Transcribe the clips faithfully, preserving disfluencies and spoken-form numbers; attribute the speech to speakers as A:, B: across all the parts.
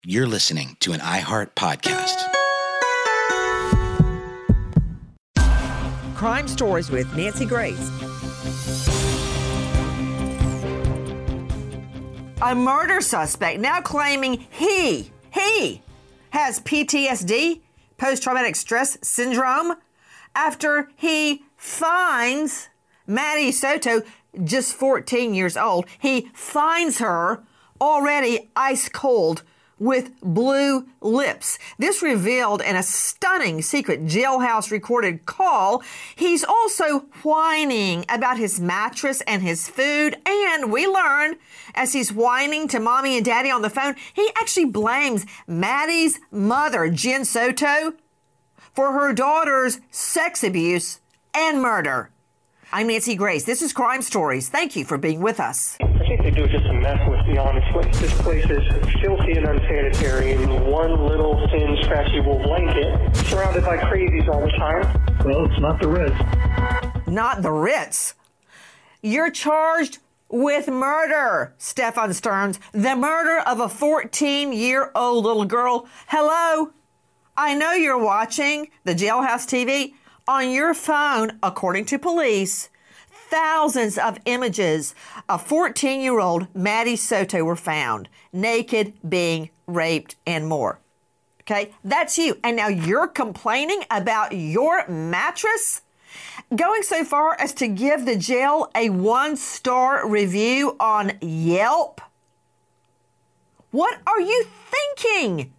A: You're listening to an iHeart podcast.
B: Crime Stories with Nancy Grace. A murder suspect now claiming he, he has P T S D, post-traumatic stress syndrome, after he finds Maddie Soto, just fourteen years old. He finds her already ice cold with blue lips. This revealed in a stunning secret jailhouse recorded call. He's also whining about his mattress and his food. And we learn, as he's whining to mommy and daddy on the phone, he actually blames Maddie's mother, Jen Soto, for her daughter's sex abuse and murder. I'm Nancy Grace. This is Crime Stories. Thank you for being with us.
C: I think they do it just to mess with me, honestly. This place is filthy and unsanitary, and one little thin, scratchy wool blanket, surrounded by crazies all the time.
D: Well, it's not the Ritz.
B: Not the Ritz. You're charged with murder, Stefan Stearns, the murder of a fourteen-year-old little girl. Hello? I know you're watching the Jailhouse T V. On your phone, according to police, thousands of images of fourteen-year-old Maddie Soto were found, naked, being raped, and more. Okay, that's you. And now you're complaining about your mattress? Going so far as to give the jail a one-star review on Yelp? What are you thinking?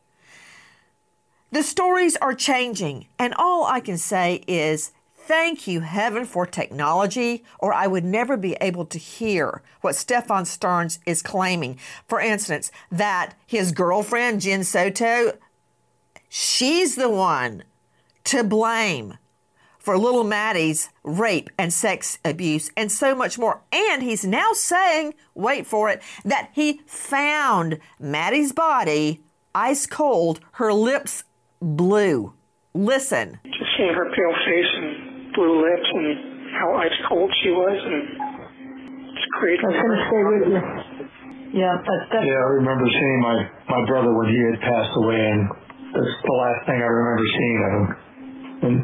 B: The stories are changing, and all I can say is thank you, heaven, for technology, or I would never be able to hear what Stefan Stearns is claiming. For instance, that his girlfriend, Jen Soto, she's the one to blame for little Maddie's rape and sex abuse and so much more. And he's now saying, wait for it, that he found Maddie's body ice cold, her lips blue. Listen.
C: Just seeing her pale face and blue lips and how ice cold she was, and it's crazy.
D: I was going to stay with you. Yeah, that's, that's... Yeah, I remember seeing my, my brother when he had passed away, and that's the last thing I remember seeing of him. And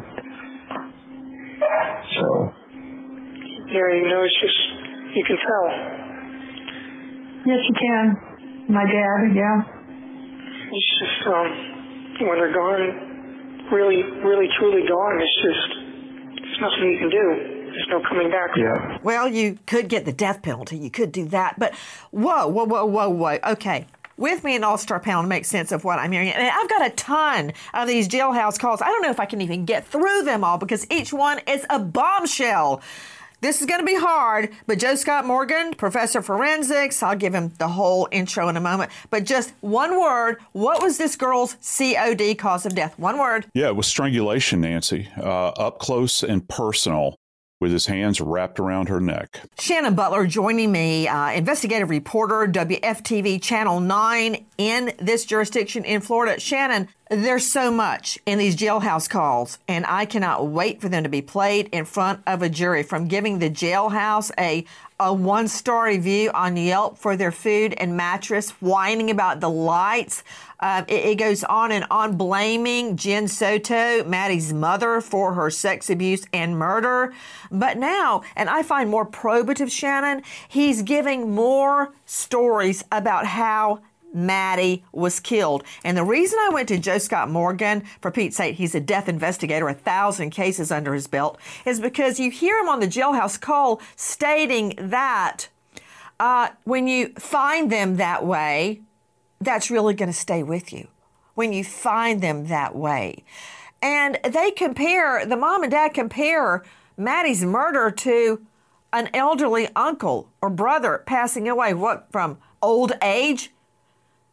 D: so...
C: Yeah, you know, it's just, you can tell.
D: Yes, you can. My dad, yeah.
C: It's just, um... when they're gone, really, really, truly gone, it's just, there's nothing you can do. There's no coming back.
D: Yeah.
B: Well, you could get the death penalty. You could do that. But whoa, whoa, whoa, whoa, whoa. Okay. With me an all-star panel to make sense of what I'm hearing. And I've got a ton of these jailhouse calls. I don't know if I can even get through them all because each one is a bombshell. This is going to be hard, but Joe Scott Morgan, professor of forensics, I'll give him the whole intro in a moment, but just one word, what was this girl's C O D, cause of death? One word.
E: Yeah, it was strangulation, Nancy, uh, up close and personal, with his hands wrapped around her neck. Shannon Butler joining me, uh, investigative reporter, W F T V Channel nine in this jurisdiction in Florida. Shannon, there's so much in these jailhouse calls, and I cannot wait for them to be played in front of a jury, from giving the jailhouse a, a one-star review on Yelp for their food and mattress, whining about the lights. Uh, it, it goes on and on, blaming Jen Soto, Maddie's mother, for her sex abuse and murder. But now, and I find more probative, Shannon, he's giving more stories about how Maddie was killed. And the reason I went to Joe Scott Morgan, for Pete's sake, he's a death investigator, a thousand cases under his belt, is because you hear him on the jailhouse call stating that uh, when you find them that way, that's really going to stay with you. When you find them that way. And they compare, the mom and dad compare Maddie's murder to an elderly uncle or brother passing away, what, from old age?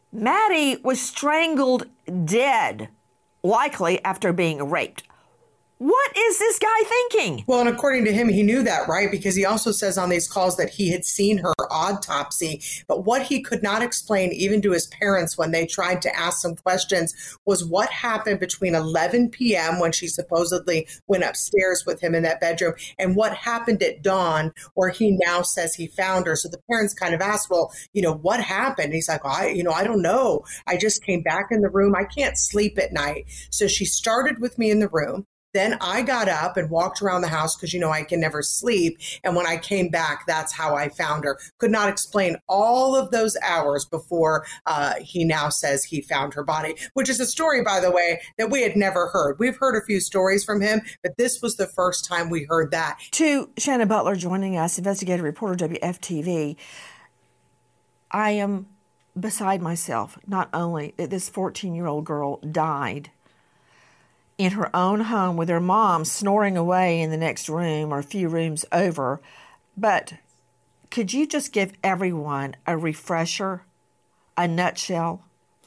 E: Maddie was strangled dead, likely after being raped.
B: What is this guy thinking?
F: Well, and according to him, he knew that, right? Because he also says on these calls that he had seen her autopsy. But what he could not explain, even to his parents when they tried to ask some questions, was what happened between eleven p.m. when she supposedly went upstairs with him in that bedroom and what happened at dawn where he now says he found her. So the parents kind of asked, well, you know, what happened? And he's like, I, you know, I don't know. I just came back in the room. I can't sleep at night. So she started with me in the room. Then I got up and walked around the house because, you know, I can never sleep. And when I came back, that's how I found her. Could not explain all of those hours before uh, he now says he found her body, which is a story, by the way, that we had never heard. We've heard a few stories from him, but this was the first time we heard that.
B: To Shannon Butler joining us, investigative reporter, W F T V, I am beside myself. Not only that this fourteen-year-old girl died in her own home with her mom snoring away in the next room or a few rooms over. But could you just give everyone a refresher, a nutshell,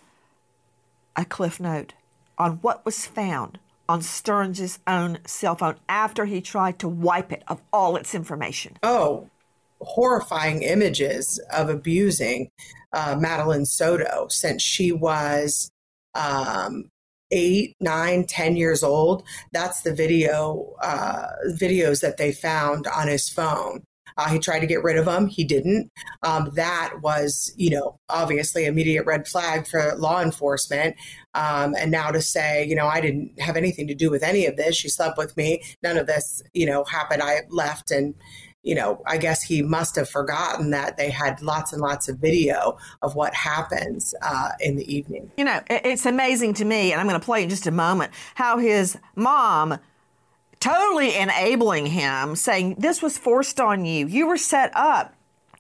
B: a cliff note on what was found on Stearns' own cell phone after he tried to wipe it of all its information?
F: Oh, horrifying images of abusing uh, Madeline Soto since she was um, eight, nine, ten years old. That's the video, uh, videos that they found on his phone. Uh, he tried to get rid of them. He didn't. Um, that was, you know, obviously immediate red flag for law enforcement. Um, and now to say, you know, I didn't have anything to do with any of this. She slept with me. None of this, you know, happened. I left and, you know, I guess he must have forgotten that they had lots and lots of video of what happens uh, in the evening.
B: You know, it's amazing to me, and I'm going to play in just a moment, how his mom totally enabling him, saying this was forced on you. You were set up.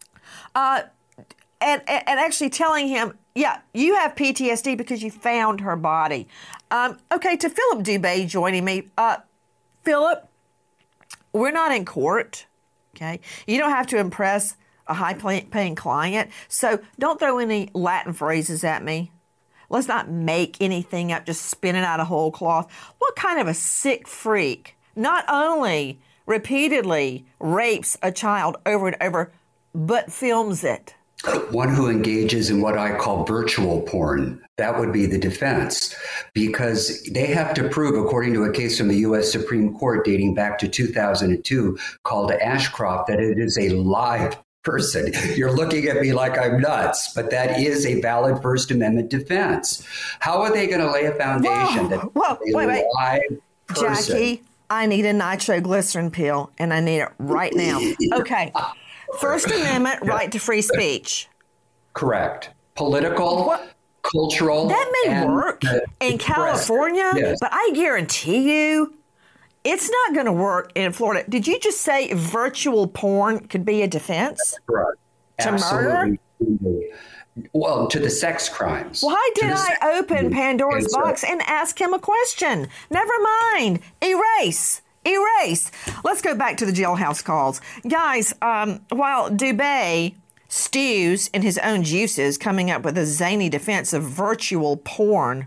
B: Uh, and, and actually telling him, yeah, you have P T S D because you found her body. Um, okay, to Philip Dubé joining me. Uh, Philip, we're not in court. Okay, you don't have to impress a high-paying client, so don't throw any Latin phrases at me. Let's not make anything up, just spin it out of whole cloth. What kind of a sick freak not only repeatedly rapes a child over and over, but films it?
G: One who engages in what I call virtual porn. That would be the defense, because they have to prove, according to a case from the U S Supreme Court dating back to two thousand two called Ashcroft, that it is a live person. You're looking at me like I'm nuts, but that is a valid First Amendment defense. How are they going to lay a foundation
B: whoa,
G: that
B: whoa,
G: a
B: wait, wait.
G: live person?
B: Jackie, I need a nitroglycerin pill, and I need it right now. Okay. First Amendment right to free speech.
G: Correct. Political, what? Cultural.
B: That may
G: and,
B: work
G: uh,
B: in California, yes. But I guarantee you it's not going to work in Florida. Did you just say virtual porn could be a defense?
G: Correct.
B: To
G: Absolutely.
B: murder?
G: Well, to the sex crimes.
B: Why did I
G: sex-
B: open Pandora's
G: answer.
B: box and ask him a question? Never mind. Erase. Erase. Let's go back to the jailhouse calls. Guys, um, while Dubé stews in his own juices, coming up with a zany defense of virtual porn,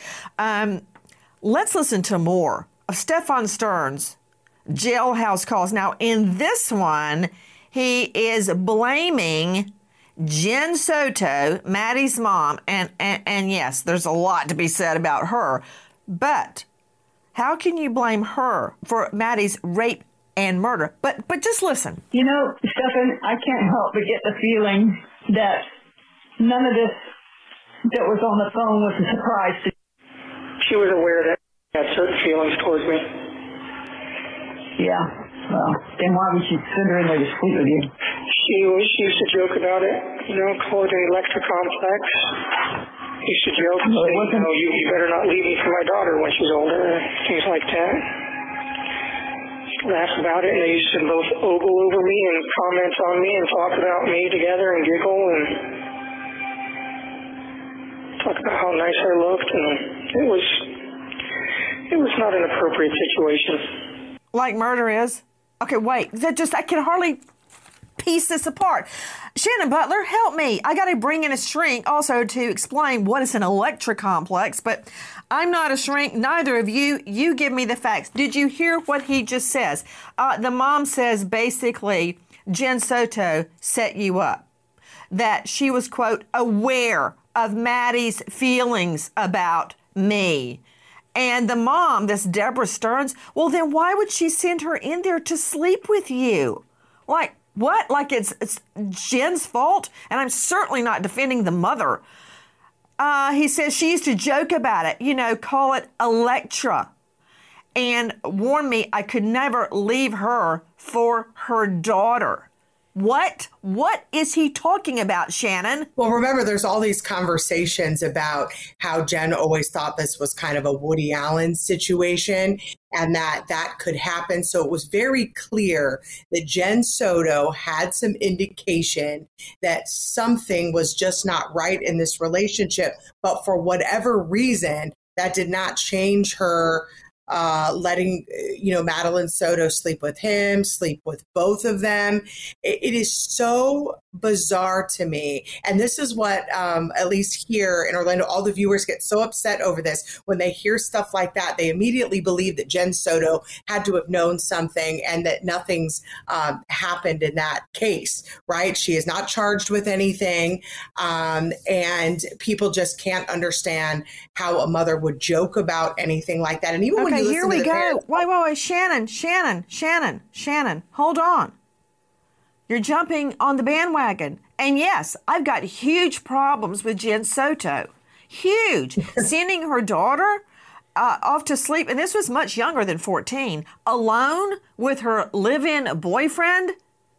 B: um, let's listen to more of Stefan Stearns' jailhouse calls. Now, in this one, he is blaming Jen Soto, Maddie's mom, and, and, and yes, there's a lot to be said about her, but how can you blame her for Maddie's rape and murder? But but just listen.
H: You know, Stefan, I can't help but get the feeling that none of this that was on the phone was a surprise to you.
C: She was aware that she had certain feelings towards me.
H: Yeah, well, then why would she send her in there to sleep with you?
C: She, she used to joke about it, you know, call it an electrocomplex. Used to joke and say, you know, you, you better not leave me for my daughter when she's older, things like that. Laugh about it, and they used to both ogle over me and comment on me and talk about me together and giggle and talk about how nice I looked, and it was, it was not an appropriate situation.
B: Like murder is? Okay, wait, that just, I can hardly piece this apart. Shannon Butler, help me. I got to bring in a shrink also to explain what is an electrocomplex, but I'm not a shrink. Neither of you. You give me the facts. Did you hear what he just says? Uh, the mom says basically Jen Soto set you up, that she was, quote, aware of Maddie's feelings about me. And the mom, this Deborah Stearns, well, then why would she send her in there to sleep with you? Like, what? Like it's, it's Jen's fault? And I'm certainly not defending the mother. Uh, he says she used to joke about it, you know, call it Electra, and warn me I could never leave her for her daughter. What? What is he talking about, Shannon?
F: Well, remember, there's all these conversations about how Jen always thought this was kind of a Woody Allen situation and that that could happen. So it was very clear that Jen Soto had some indication that something was just not right in this relationship. But for whatever reason, that did not change her Uh, letting, you know, Madeline Soto sleep with him, sleep with both of them. It, it is so bizarre to me. And this is what, um, at least here in Orlando, all the viewers get so upset over this. When they hear stuff like that, they immediately believe that Jen Soto had to have known something and that nothing's um, happened in that case, right? She is not charged with anything. Um, and people just can't understand how a mother would joke about anything like that. And even
B: okay,
F: when you
B: here
F: listen
B: we
F: to the
B: go.
F: parents-
B: Wait, wait, wait. Shannon, Shannon, Shannon, Shannon, hold on. You're jumping on the bandwagon. And yes, I've got huge problems with Jen Soto. Huge. Sending her daughter uh, off to sleep, and this was much younger than fourteen, alone with her live-in boyfriend.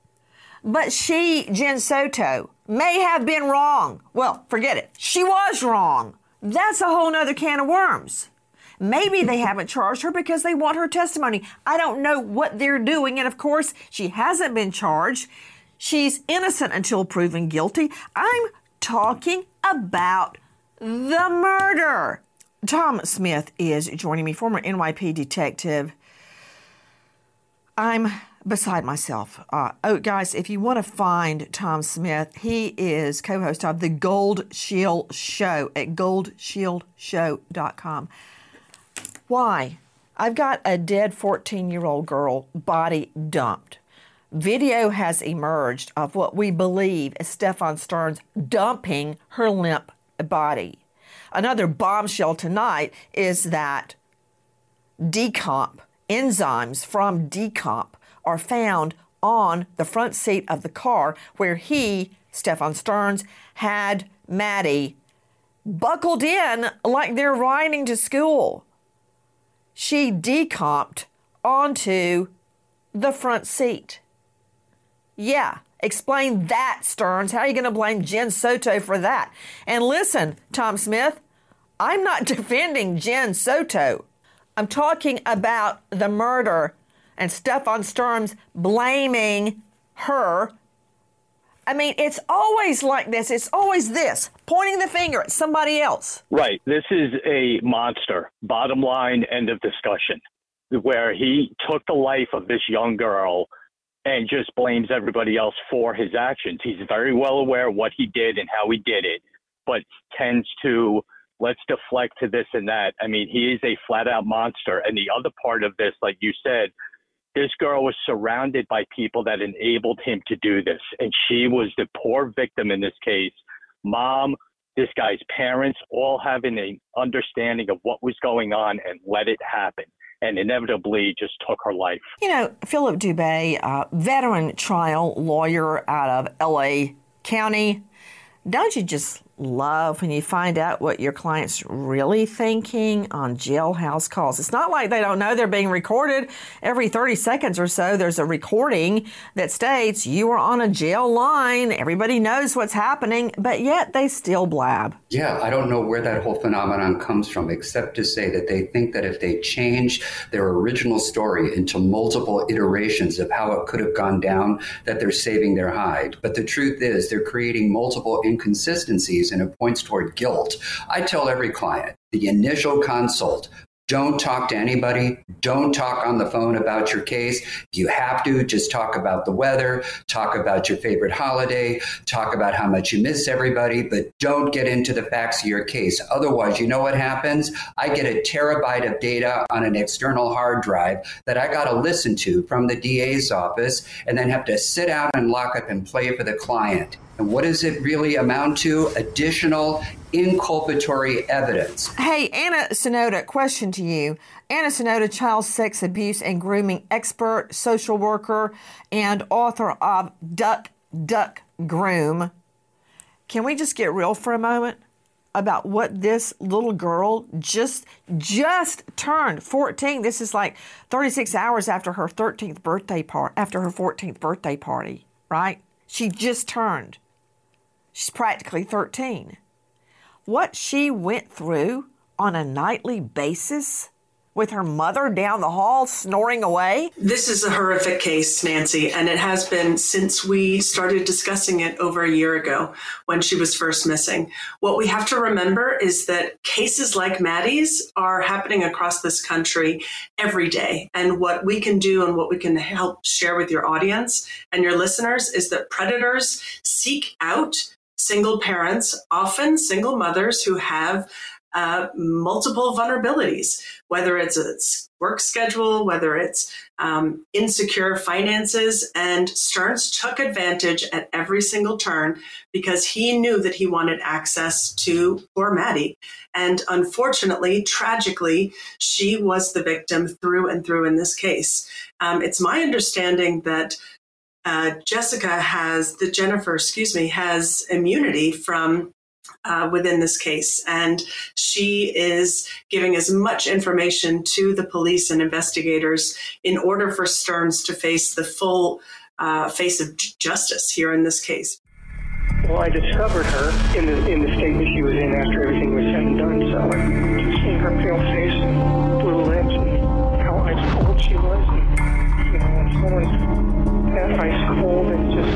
B: But she, Jen Soto, may have been wrong. Well, forget it. She was wrong. That's a whole nother can of worms. Maybe they haven't charged her because they want her testimony. I don't know what they're doing. And of course, she hasn't been charged. She's innocent until proven guilty. I'm talking about the murder. Tom Smith is joining me, former N Y P detective. I'm beside myself. Uh, oh, guys, if you want to find Tom Smith, he is co-host of the Gold Shield Show at gold shield show dot com. Why? I've got a dead fourteen-year-old girl body dumped. Video has emerged of what we believe is Stefan Stearns dumping her limp body. Another bombshell tonight is that decomp, enzymes from decomp, are found on the front seat of the car where he, Stefan Stearns, had Maddie buckled in like they're riding to school. She decomped onto the front seat. Yeah, explain that, Stearns. How are you going to blame Jen Soto for that? And listen, Tom Smith, I'm not defending Jen Soto. I'm talking about the murder and Stefan Stearns blaming her. I mean, it's always like this. It's always this, pointing the finger at somebody else.
I: Right. This is a monster. Bottom line, end of discussion, where he took the life of this young girl and just blames everybody else for his actions. He's very well aware of what he did and how he did it, but tends to, let's deflect to this and that. I mean, he is a flat-out monster. And the other part of this, like you said, this girl was surrounded by people that enabled him to do this. And she was the poor victim in this case. Mom, this guy's parents, all having an understanding of what was going on and let it happen. And inevitably just took her life.
B: You know, Philip Dubé, uh, veteran trial lawyer out of L A County, don't you just love when you find out what your client's really thinking on jailhouse calls? It's not like they don't know they're being recorded. Every thirty seconds or so, there's a recording that states you were on a jail line. Everybody knows what's happening, but yet they still blab.
G: Yeah, I don't know where that whole phenomenon comes from, except to say that they think that if they change their original story into multiple iterations of how it could have gone down, that they're saving their hide. But the truth is they're creating multiple inconsistencies and it points toward guilt. I tell every client, the initial consult, Don't talk to anybody. Don't talk on the phone about your case. If you have to, just talk about the weather, talk about your favorite holiday, talk about how much you miss everybody, but don't get into the facts of your case. Otherwise, you know what happens? I get a terabyte of data on an external hard drive that I got to listen to from the D A's office and then have to sit out and lock up and play for the client. And what does it really amount to? Additional inculpatory evidence.
B: Hey, Anna Sonoda, question to you. Anna Sonoda, child sex abuse and grooming expert, social worker, and author of Duck, Duck, Groom. Can we just get real for a moment about what this little girl just just turned fourteen? This is like thirty-six hours after her thirteenth birthday party, after her fourteenth birthday party, right? She just turned. She's practically thirteen. What she went through on a nightly basis with her mother down the hall snoring away.
J: This is a horrific case, Nancy, and it has been since we started discussing it over a year ago when she was first missing. What we have to remember is that cases like Maddie's are happening across this country every day. And what we can do and what we can help share with your audience and your listeners is that predators seek out single parents, often single mothers who have uh, multiple vulnerabilities, whether it's a work schedule, whether it's um, insecure finances. And Stearns took advantage at every single turn because he knew that he wanted access to poor Maddie. And unfortunately, tragically, she was the victim through and through in this case. Um, it's my understanding that Uh, Jessica has, the Jennifer, excuse me, has immunity from uh, within this case. And she is giving as much information to the police and investigators in order for Stearns to face the full uh, face of j- justice here in this case.
C: Well, I discovered her in the in the state that she was in after everything was said and done. So just seeing her pale face and blue lips and how ice cold she was, and you know, when someone's that ice cold and just.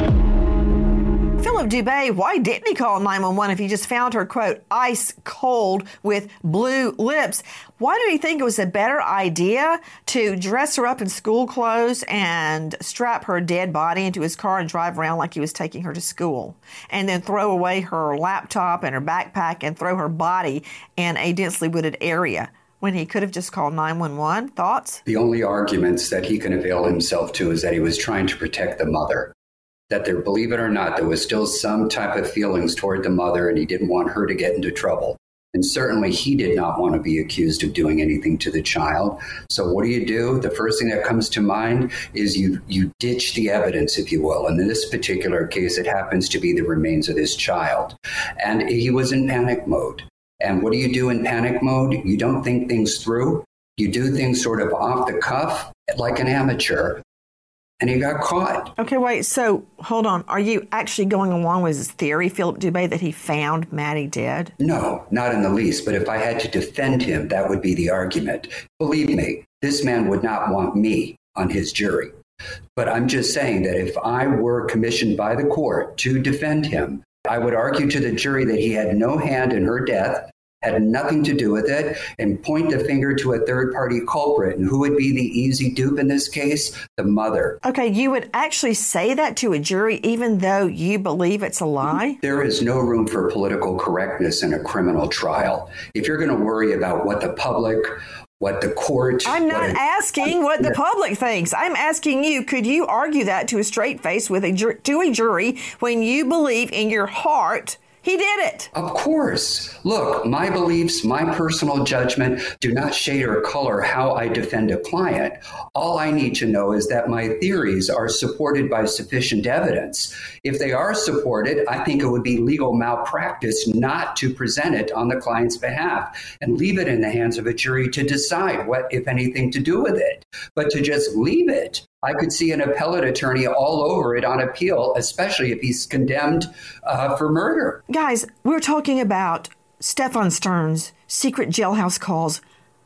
B: Philip Dubé, why didn't he call nine one one if he just found her, quote, ice cold with blue lips? Why did he think it was a better idea to dress her up in school clothes and strap her dead body into his car and drive around like he was taking her to school, and then throw away her laptop and her backpack and throw her body in a densely wooded area when he could have just called nine one one? Thoughts?
G: The only arguments that he can avail himself to is that he was trying to protect the mother. That there, believe it or not, there was still some type of feelings toward the mother, and he didn't want her to get into trouble. And certainly he did not want to be accused of doing anything to the child. So what do you do? The first thing that comes to mind is you you ditch the evidence, if you will. And in this particular case, it happens to be the remains of his child. And he was in panic mode. And what do you do in panic mode? You don't think things through. You do things sort of off the cuff, like an amateur. And he got caught.
B: Okay, wait. So hold on. Are you actually going along with his theory, Philip Dubé, that he found Maddie dead?
G: No, not in the least. But if I had to defend him, that would be the argument. Believe me, this man would not want me on his jury. But I'm just saying that if I were commissioned by the court to defend him, I would argue to the jury that he had no hand in her death, had nothing to do with it, and point the finger to a third-party culprit. And who would be the easy dupe in this case? The mother.
B: Okay, you would actually say that to a jury even though you believe it's a lie?
G: There is no room for political correctness in a criminal trial. If you're going to worry about what the public, what the court...
B: I'm not
G: what
B: asking what the public thinks. I'm asking you, could you argue that to a straight face with a ju- to a jury when you believe in your heart he did it?
G: Of course. Look, my beliefs, my personal judgment do not shade or color how I defend a client. All I need to know is that my theories are supported by sufficient evidence. If they are supported, I think it would be legal malpractice not to present it on the client's behalf and leave it in the hands of a jury to decide what, if anything, to do with it. But to just leave it, I could see an appellate attorney all over it on appeal, especially if he's condemned uh, for murder.
B: Guys, we're talking about Stefan Stearns' secret jailhouse calls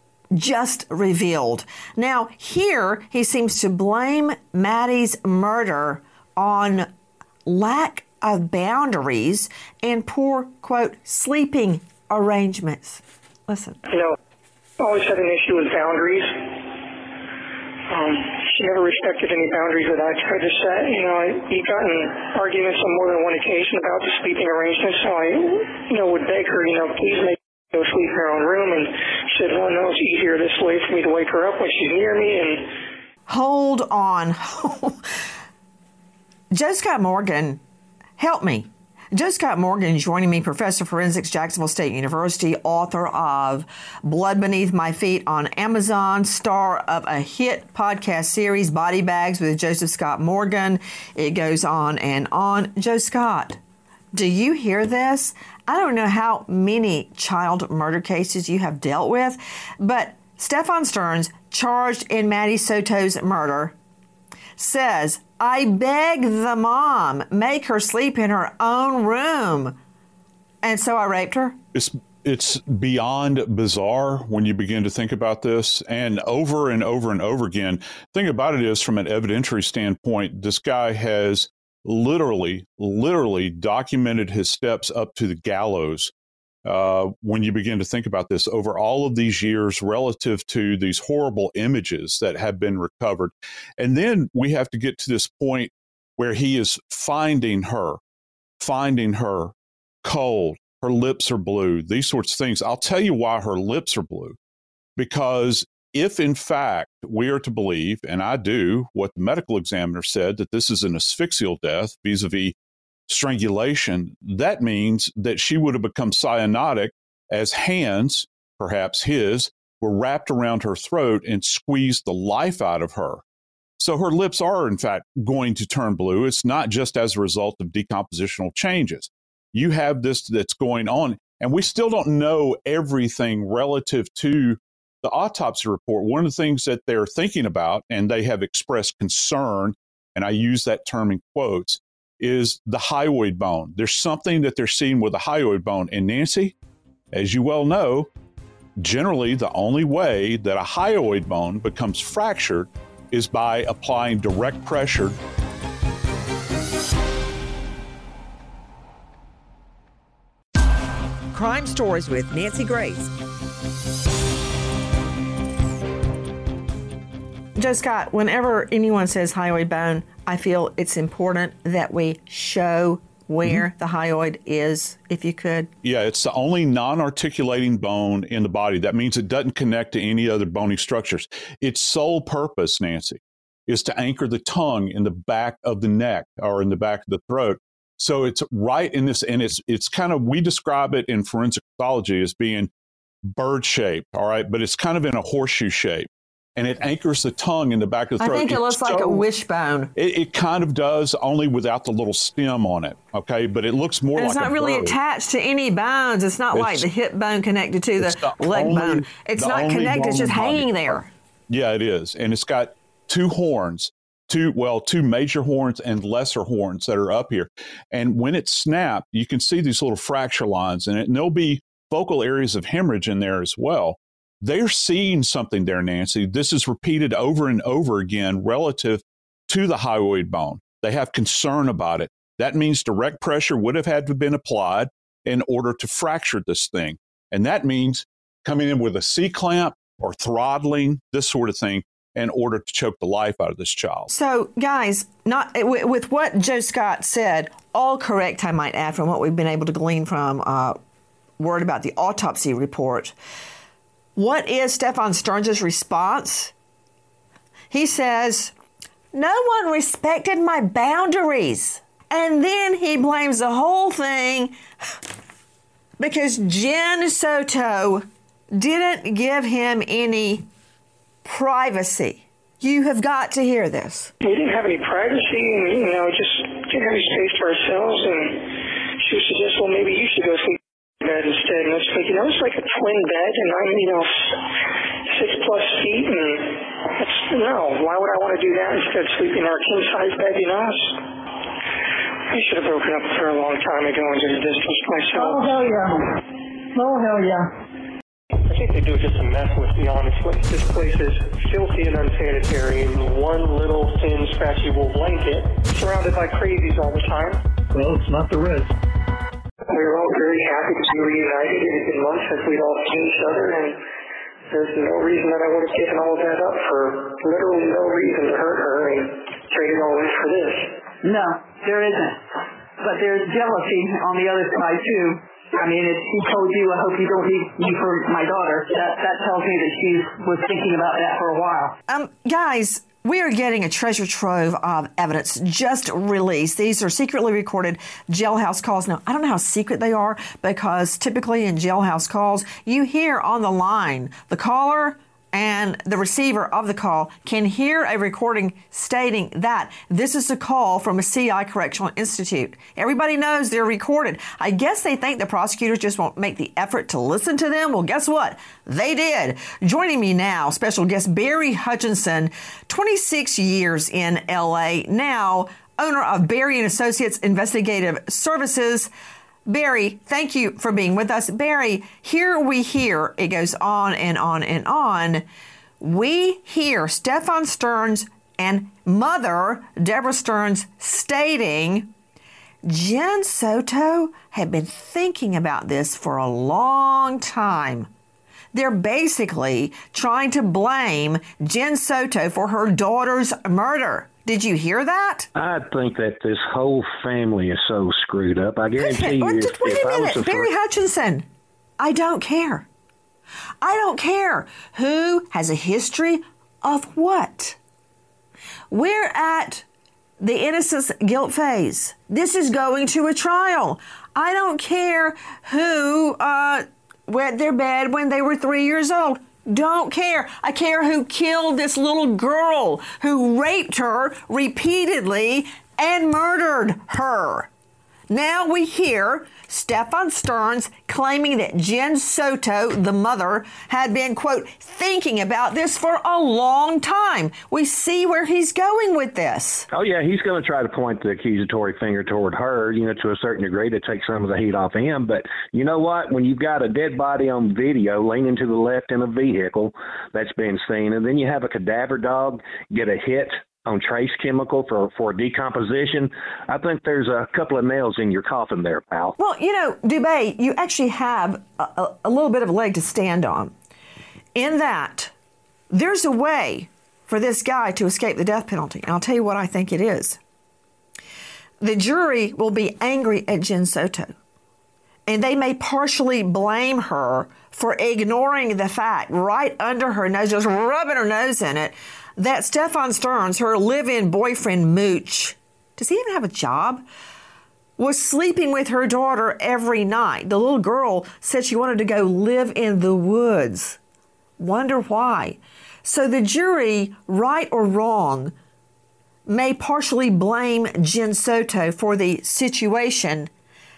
B: just revealed. Now, here he seems to blame Maddie's murder on lack of boundaries and poor, quote, sleeping arrangements. Listen.
C: You know, always had an issue with boundaries. Um, she never respected any boundaries that I tried to set. You know, I, we got in arguments on more than one occasion about the sleeping arrangements, so I, you know, would beg her, you know, please make her go sleep in her own room, and she said, well, no, it's easier this way for me to wake her up when she's near me. And
B: hold on. Joe Scott Morgan, help me. Joe Scott Morgan joining me, professor of forensics, Jacksonville State University, author of Blood Beneath My Feet on Amazon, star of a hit podcast series, Body Bags with Joseph Scott Morgan. It goes on and on. Joe Scott, do you hear this? I don't know how many child murder cases you have dealt with, but Stefan Stearns, charged in Maddie Soto's murder, says, I begged the mom, make her sleep in her own room. And so I raped her.
E: It's it's beyond bizarre when you begin to think about this. And over and over and over again, the thing about it is, from an evidentiary standpoint, this guy has literally, literally documented his steps up to the gallows. Uh, when you begin to think about this over all of these years relative to these horrible images that have been recovered. And then we have to get to this point where he is finding her, finding her cold. Her lips are blue, these sorts of things. I'll tell you why her lips are blue. Because if, in fact, we are to believe, and I do, what the medical examiner said, that this is an asphyxial death vis-a-vis strangulation, that means that she would have become cyanotic as hands, perhaps his, were wrapped around her throat and squeezed the life out of her. So her lips are, in fact, going to turn blue. It's not just as a result of decompositional changes. You have this that's going on, and we still don't know everything relative to the autopsy report. One of the things that they're thinking about, and they have expressed concern, and I use that term in quotes, is the hyoid bone. There's something that they're seeing with the hyoid bone. And Nancy, as you well know, generally the only way that a hyoid bone becomes fractured is by applying direct pressure.
B: Crime Stories with Nancy Grace. Joe Scott, whenever anyone says hyoid bone, I feel it's important that we show where mm-hmm. the hyoid is, if you could.
E: Yeah, it's the only non-articulating bone in the body. That means it doesn't connect to any other bony structures. Its sole purpose, Nancy, is to anchor the tongue in the back of the neck or in the back of the throat. So it's right in this, and it's it's kind of, we describe it in forensic pathology as being bird-shaped, all right? But it's kind of in a horseshoe shape. And it anchors the tongue in the back of the throat.
B: I think it
E: it's
B: looks so, like a wishbone.
E: It, it kind of does, only without the little stem on it, okay? But it looks more
B: and
E: like a
B: it's not really
E: bird.
B: attached to any bones. It's not it's, like the hip bone connected to the, the leg only, bone. It's not connected. It's just hanging there.
E: Yeah, it is. And it's got two horns, two, well, two major horns and lesser horns that are up here. And when it's snapped, you can see these little fracture lines in it. And there'll be focal areas of hemorrhage in there as well. They're seeing something there, Nancy. This is repeated over and over again relative to the hyoid bone. They have concern about it. That means direct pressure would have had to have been applied in order to fracture this thing. And that means coming in with a C-clamp or throttling, this sort of thing, in order to choke the life out of this child.
B: So, guys, not with what Joe Scott said, all correct, I might add, from what we've been able to glean from uh, word about the autopsy report. What is Stefan Stearns' response? He says, no one respected my boundaries. And then he blames the whole thing because Jen Soto didn't give him any privacy. You have got to hear this.
C: We didn't have any privacy, and, you know, just didn't have any space to ourselves. And she would suggest, well, maybe you should go sleep bed instead. And I was thinking, that was like a twin bed, and I'm, you know, six plus feet, and that's, no, why would I want to do that instead of sleeping in our king size bed, you know? I should have broken up with her a long time ago and just distanced myself.
H: Oh, hell yeah. Oh, hell yeah.
C: I think they do it just to mess with me, honestly. This place is filthy and unsanitary, and one little thin, scratchy wool blanket, surrounded by crazies all the time.
D: Well, it's not the risk.
C: We were all very happy to be reunited. It had been months since we'd all seen each other, and There's no reason that I would have given all that up for literally no reason to hurt her and trade it all in for this.
H: No, there isn't. But there's jealousy on the other side, too. I mean, if she told you, I hope you don't leave me for my daughter, that, that tells me that she was thinking about that for a while.
B: Um, guys, we are getting a treasure trove of evidence just released. These are secretly recorded jailhouse calls. Now, I don't know how secret they are because typically in jailhouse calls, you hear on the line the caller and the receiver of the call can hear a recording stating that this is a call from a C I Correctional Institute. Everybody knows they're recorded. I guess they think the prosecutors just won't make the effort to listen to them. Well, guess what? They did. Joining me now, special guest Barry Hutchinson, twenty-six years in L A, now owner of Barry and Associates Investigative Services. Barry, thank you for being with us. Barry, here we hear, it goes on and on and on, we hear Stefan Stearns and mother, Deborah Stearns, stating Jen Soto had been thinking about this for a long time. They're basically trying to blame Jen Soto for her daughter's murder. Did you hear that?
K: I think that this whole family is so screwed up. I guarantee you, if,
B: Wait
K: if
B: a
K: I
B: minute,
K: was a
B: Barry
K: fr-
B: Hutchinson, I don't care. I don't care who has a history of what. We're at the innocence guilt phase. This is going to a trial. I don't care who uh, wet their bed when they were three years old. Don't care. I care who killed this little girl, who raped her repeatedly and murdered her. Now we hear Stefan Stearns claiming that Jen Soto, the mother, had been, quote, thinking about this for a long time. We see where he's going with this.
K: Oh, yeah, he's going to try to point the accusatory finger toward her, you know, to a certain degree to take some of the heat off him. But you know what? When you've got a dead body on video leaning to the left in a vehicle that's been seen, and then you have a cadaver dog get a hit on trace chemical for, for decomposition, I think there's a couple of nails in your coffin there, pal.
B: Well, you know, Dubé, you actually have a, a, a little bit of a leg to stand on in that there's a way for this guy to escape the death penalty. And I'll tell you what I think it is. The jury will be angry at Jen Soto, and they may partially blame her for ignoring the fact right under her nose, just rubbing her nose in it, that Stefan Stearns, her live-in boyfriend Mooch, does he even have a job, was sleeping with her daughter every night. The little girl said she wanted to go live in the woods. Wonder why. So the jury, right or wrong, may partially blame Jen Soto for the situation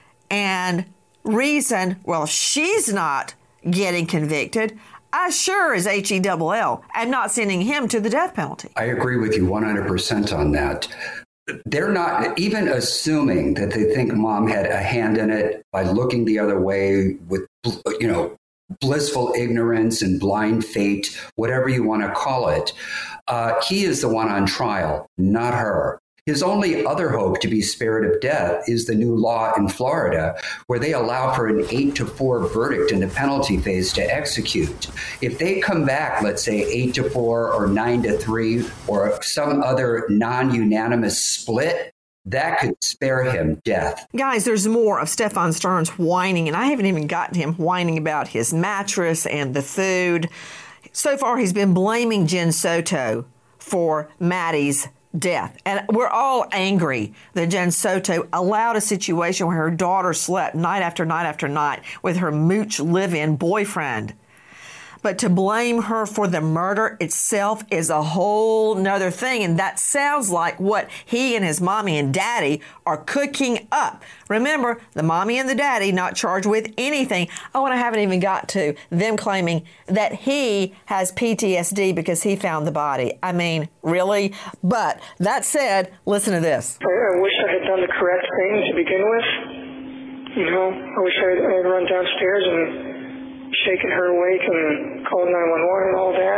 B: and reason, well, she's not getting convicted, I sure as H E L L am not sending him to the death penalty.
G: I agree with you one hundred percent on that. They're not even assuming that they think mom had a hand in it by looking the other way with, you know, blissful ignorance and blind fate, whatever you want to call it. Uh, he is the one on trial, not her. His only other hope to be spared of death is the new law in Florida, where they allow for an eight to four verdict in the penalty phase to execute. If they come back, let's say eight to four or nine to three or some other non-unanimous split, that could spare him death.
B: Guys, there's more of Stefan Stearns whining, and I haven't even gotten to him whining about his mattress and the food. So far, he's been blaming Jen Soto for Maddie's death. And we're all angry that Jen Soto allowed a situation where her daughter slept night after night after night with her Mooch live-in boyfriend. But to blame her for the murder itself is a whole nother thing. And that sounds like what he and his mommy and daddy are cooking up. Remember, the mommy and the daddy not charged with anything. Oh, and I haven't even got to them claiming that he has P T S D because he found the body. I mean, really? But that said, listen to this.
C: I, I wish I had done the correct thing to begin with. You know, I wish I had, I had run downstairs and shaken her awake and called nine one one and all that,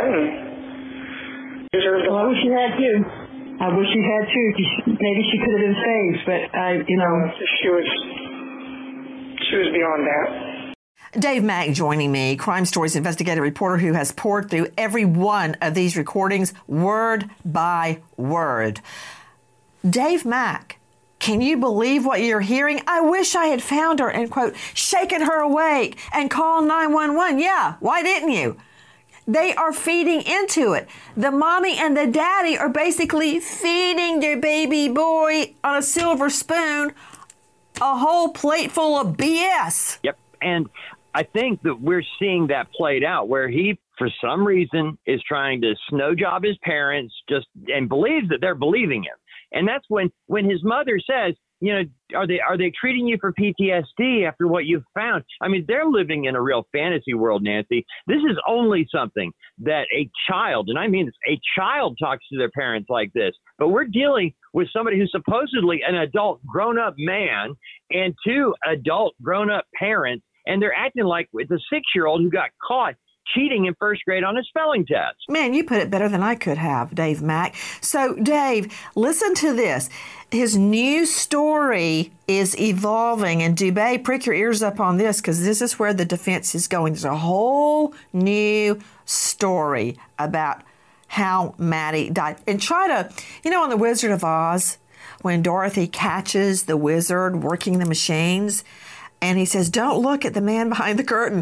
C: and deserved.
H: Well, I wish you had too. I wish you had too. Maybe she could have been saved, but I, you know,
C: she was, she was beyond that.
B: Dave Mack joining me, Crime Stories investigative reporter who has poured through every one of these recordings word by word. Dave Mack, can you believe what you're hearing? I wish I had found her and, quote, shaken her awake and called nine one one. Yeah, why didn't you? They are feeding into it. The mommy and the daddy are basically feeding their baby boy on a silver spoon a whole plate full of B S.
L: Yep. And I think that we're seeing that played out where he, for some reason, is trying to snow job his parents just and believes that they're believing him. And that's when, when his mother says, you know, are they are they treating you for P T S D after what you've found? I mean, they're living in a real fantasy world, Nancy. This is only something that a child, and I mean a child, talks to their parents like this. But we're dealing with somebody who's supposedly an adult grown-up man and two adult grown-up parents, and they're acting like it's a six-year-old who got caught cheating in first grade on a spelling test.
B: Man, you put it better than I could have, Dave Mack. So, Dave, listen to this. His new story is evolving, and Dubé, prick your ears up on this because this is where the defense is going. There's a whole new story about how Maddie died. And try to, you know, on The Wizard of Oz, when Dorothy catches the wizard working the machines, and he says, don't look at the man behind the curtain.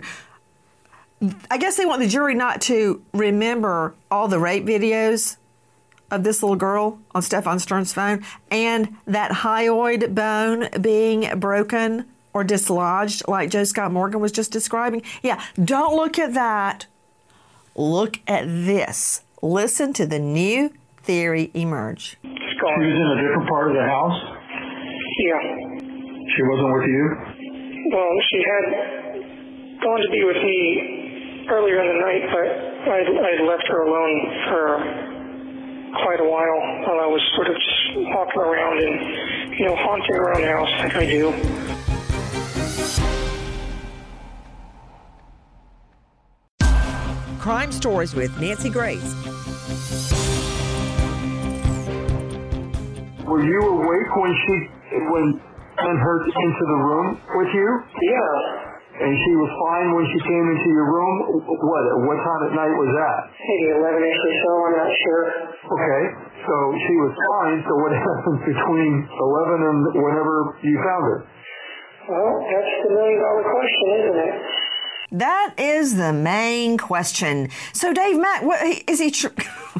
B: I guess they want the jury not to remember all the rape videos of this little girl on Stefan Stern's phone and that hyoid bone being broken or dislodged like Joe Scott Morgan was just describing. Yeah, don't look at that. Look at this. Listen to the new theory emerge.
D: She was in a different part of the house?
C: Yeah.
D: She wasn't with you?
C: Well, she had gone to be with me earlier in the night, but I I left her alone for quite a while while I was sort of just walking around and, you know, haunting around the house like I do.
B: Crime Stories with Nancy Grace.
D: Were you awake when she went and her into the room with you?
C: Yeah.
D: And she was fine when she came into your room? What what time at night was that?
C: Maybe eleven-ish or so, I'm not sure.
D: Okay, so she was fine, so what happened between eleven and whenever you found her?
C: Well, that's the million-dollar question, isn't it?
B: That is the main question. So, Dave Mack, what, is he tr-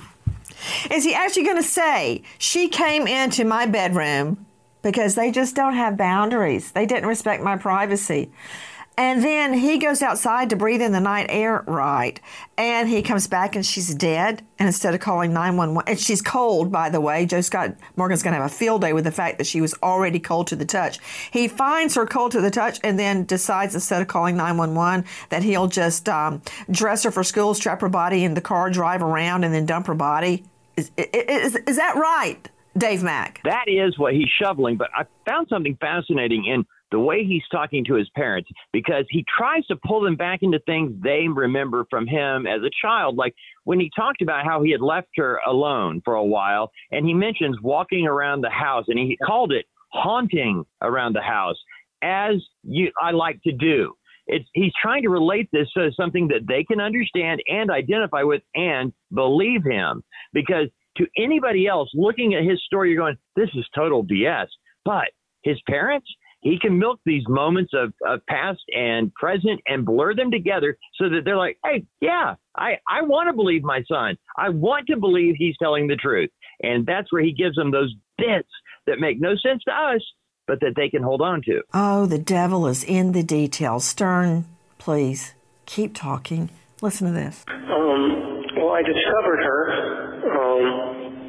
B: is he actually going to say, she came into my bedroom because they just don't have boundaries. They didn't respect my privacy. And then he goes outside to breathe in the night air, right? And he comes back and she's dead. And instead of calling nine one one, and she's cold, by the way. Joe Scott Morgan's going to have a field day with the fact that she was already cold to the touch. He finds her cold to the touch and then decides instead of calling nine one one that he'll just um, dress her for school, strap her body in the car, drive around, and then dump her body. Is, is, is that right, Dave Mack?
L: That is what he's shoveling. But I found something fascinating in the way he's talking to his parents, because he tries to pull them back into things they remember from him as a child. Like when he talked about how he had left her alone for a while, and he mentions walking around the house, and he called it haunting around the house, as you I like to do. It's, he's trying to relate this to something that they can understand and identify with and believe him. Because to anybody else looking at his story, you're going, this is total B S. But his parents, he can milk these moments of, of past and present and blur them together so that they're like, hey, yeah, I, I want to believe my son. I want to believe he's telling the truth. And that's where he gives them those bits that make no sense to us, but that they can hold on to.
B: Oh, the devil is in the details. Stern, please, keep talking. Listen to this.
C: Um, well, I discovered her. Um,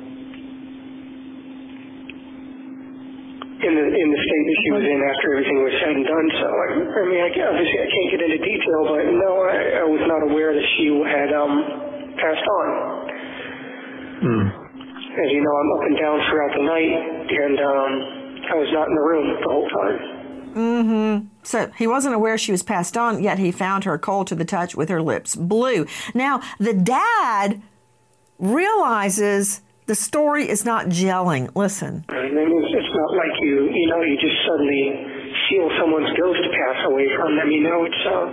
C: in the in the state that she was in after everything was said and done. So, I, I mean, I, obviously I can't get into detail, but no, I, I was not aware that she had um, passed on.
D: Mm.
C: As you know, I'm up and down throughout the night, and um, I was not in the room the whole time.
B: Mm-hmm. So he wasn't aware she was passed on, yet he found her cold to the touch with her lips blue. Now, the dad realizes the story is not gelling. Listen.
C: I mean, it's, it's not like you, you know, you just suddenly feel someone's ghost pass away from them. You know, it's uh,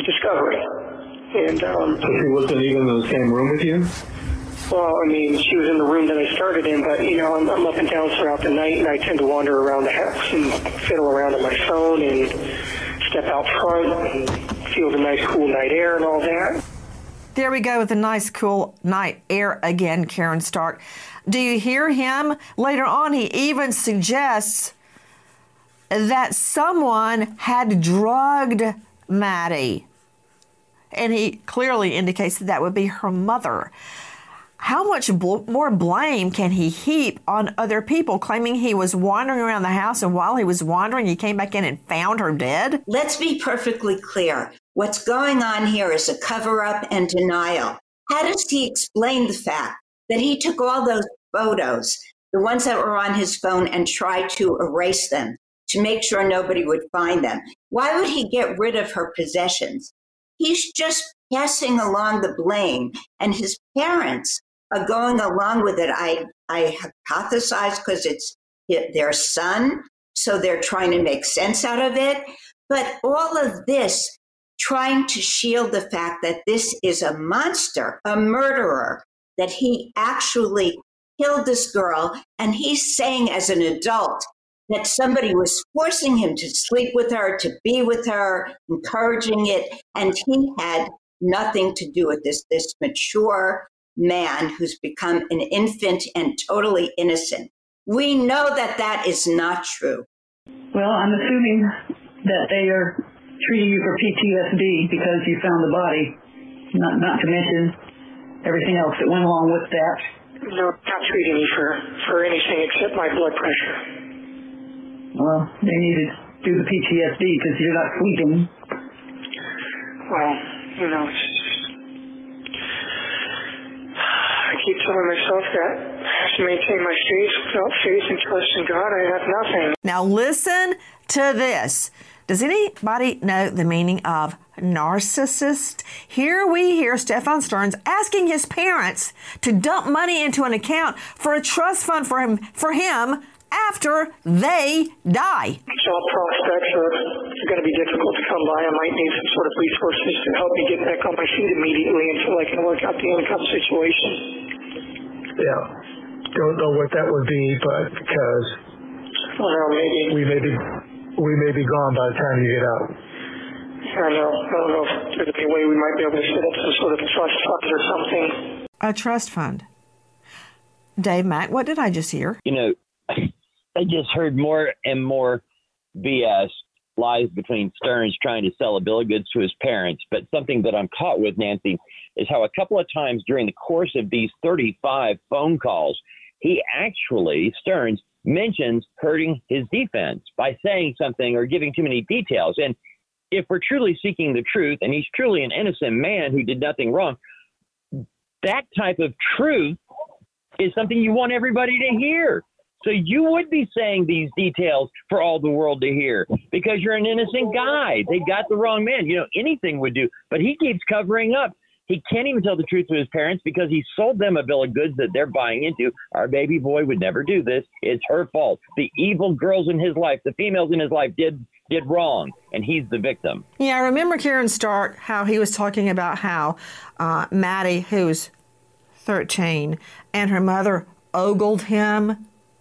C: discovery. And um,
D: so she wasn't even in the same room with you?
C: Well, I mean, she was in the room that I started in, but, you know, I'm, I'm up and down throughout the night, and I tend to wander around the house and fiddle around on my phone and step out front and feel the nice, cool night air and all that.
B: There we go with the nice, cool night air again, Karen Stark. Do you hear him? Later on, he even suggests that someone had drugged Maddie. And he clearly indicates that that would be her mother. How much bl- more blame can he heap on other people, claiming he was wandering around the house and while he was wandering, he came back in and found her dead?
M: Let's be perfectly clear. What's going on here is a cover-up and denial. How does he explain the fact that he took all those photos, the ones that were on his phone, and tried to erase them to make sure nobody would find them? Why would he get rid of her possessions? He's just passing along the blame, and his parents are going along with it. I, I hypothesize because it's their son, so they're trying to make sense out of it. But all of this trying to shield the fact that this is a monster, a murderer, that he actually killed this girl, and he's saying as an adult that somebody was forcing him to sleep with her, to be with her, encouraging it, and he had nothing to do with this, this mature man who's become an infant and totally innocent. We know that that is not true.
H: Well, I'm assuming that they are treating you for P T S D because you found the body, not not to mention everything else that went along with that.
C: No, not treating me for, for anything except my blood pressure.
H: Well, they need to do the P T S D because you're not sleeping.
C: Well, you know, it's just, I keep telling myself that I have to maintain my faith. Without faith and trust in God, I have nothing.
B: Now listen to this. Does anybody know the meaning of narcissist? Here we hear Stefan Stearns asking his parents to dump money into an account for a trust fund for him, for him after they die.
C: Job prospects are, are going to be difficult to come by. I might need some sort of resources to help me get back on my feet immediately until I can work out the income situation.
D: Yeah. Don't know what that would be, but because
C: well, no, maybe.
D: we may be we may be gone by the time you get out.
C: I know. I don't know if there's any way we might be able to set up some sort of trust fund or something.
B: A trust fund. Dave Mack, what did I just hear?
L: You know, I just heard more and more B S, lies between Stearns trying to sell a bill of goods to his parents. But something that I'm caught with, Nancy, is how a couple of times during the course of these thirty-five phone calls, he actually, Stearns, mentions hurting his defense by saying something or giving too many details. And if we're truly seeking the truth, and he's truly an innocent man who did nothing wrong, that type of truth is something you want everybody to hear. So you would be saying these details for all the world to hear because you're an innocent guy. They got the wrong man. You know, anything would do. But he keeps covering up. He can't even tell the truth to his parents because he sold them a bill of goods that they're buying into. Our baby boy would never do this. It's her fault. The evil girls in his life, the females in his life did did wrong, and he's the victim.
B: Yeah, I remember Karen Stark, how he was talking about how uh, Maddie, who's thirteen, and her mother ogled him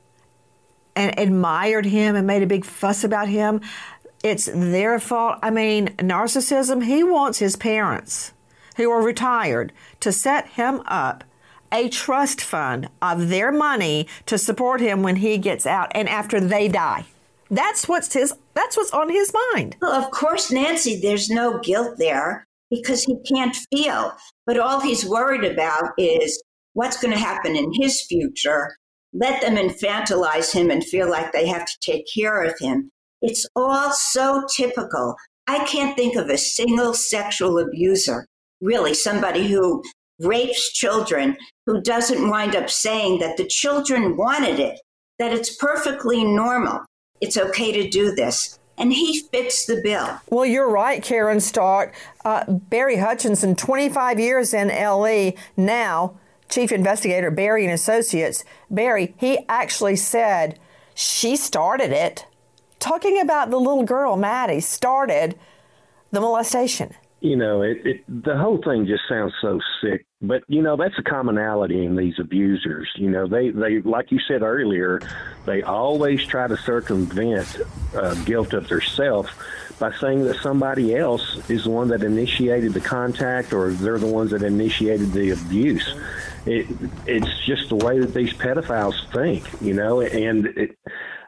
B: and admired him and made a big fuss about him. It's their fault. I mean, narcissism, he wants his parents, who are retired, to set him up a trust fund of their money to support him when he gets out and after they die. That's what's his. That's what's on his mind.
M: Well, of course, Nancy, there's no guilt there because he can't feel. But all he's worried about is what's going to happen in his future. Let them infantilize him and feel like they have to take care of him. It's all so typical. I can't think of a single sexual abuser, really, somebody who rapes children, who doesn't wind up saying that the children wanted it, that it's perfectly normal. It's okay to do this. And he fits the bill.
B: Well, you're right, Karen Stark. Uh, Barry Hutchinson, twenty-five years in L E, now Chief Investigator, Barry and Associates. Barry, he actually said she started it. Talking about the little girl, Maddie, started the molestation.
K: You know, it, it the whole thing just sounds so sick. But, you know, that's a commonality in these abusers. You know, they, they like you said earlier, they always try to circumvent uh, guilt of themselves by saying that somebody else is the one that initiated the contact or they're the ones that initiated the abuse. It, it's just the way that these pedophiles think, you know, and it,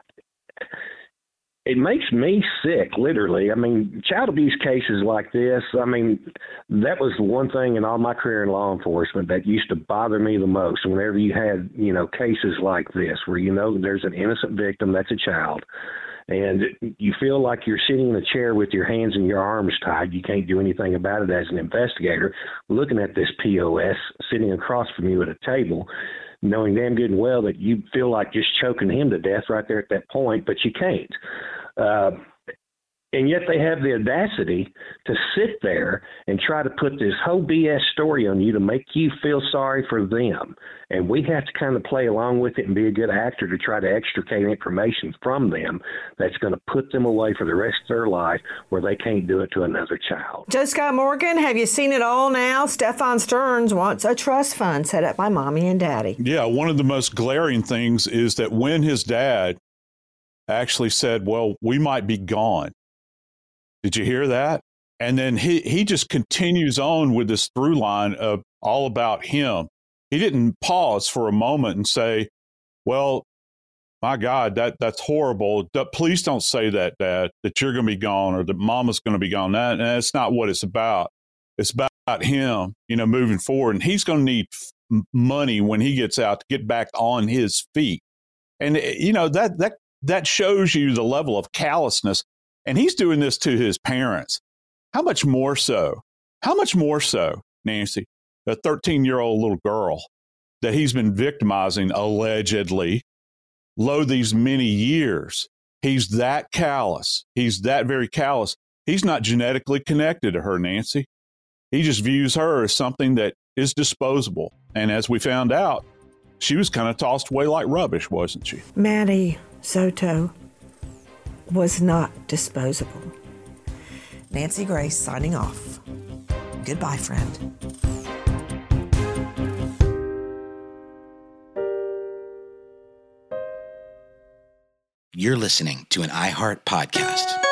K: it makes me sick, literally. I mean, child abuse cases like this, I mean, that was the one thing in all my career in law enforcement that used to bother me the most. Whenever you had, you know, cases like this where, you know, there's an innocent victim that's a child, and you feel like you're sitting in a chair with your hands and your arms tied. You can't do anything about it as an investigator, looking at this P O S sitting across from you at a table, knowing damn good and well that you feel like just choking him to death right there at that point, but you can't. Uh, and yet they have the audacity to sit there and try to put this whole B S story on you to make you feel sorry for them. And we have to kind of play along with it and be a good actor to try to extricate information from them that's going to put them away for the rest of their life where they can't do it to another child.
B: Joe Scott Morgan, have you seen it all now? Stefan Stearns wants a trust fund set up by mommy and daddy.
E: Yeah, one of the most glaring things is that when his dad actually said, well, we might be gone. Did you hear that? And then he, he just continues on with this through line of all about him. He didn't pause for a moment and say, well, my God, that that's horrible. Please don't say that, Dad, that you're going to be gone or that Mama's going to be gone. That, that's not what it's about. It's about him, you know, moving forward. And he's going to need f- money when he gets out to get back on his feet. And, you know, that that that shows you the level of callousness. And he's doing this to his parents. How much more so? How much more so, Nancy, a thirteen-year-old little girl that he's been victimizing, allegedly, lo these many years. He's that callous. He's that very callous. He's not genetically connected to her, Nancy. He just views her as something that is disposable. And as we found out, she was kind of tossed away like rubbish, wasn't she?
B: Maddie Soto was not disposable. Nancy Grace signing off. Goodbye, friend.
A: You're listening to an iHeart podcast.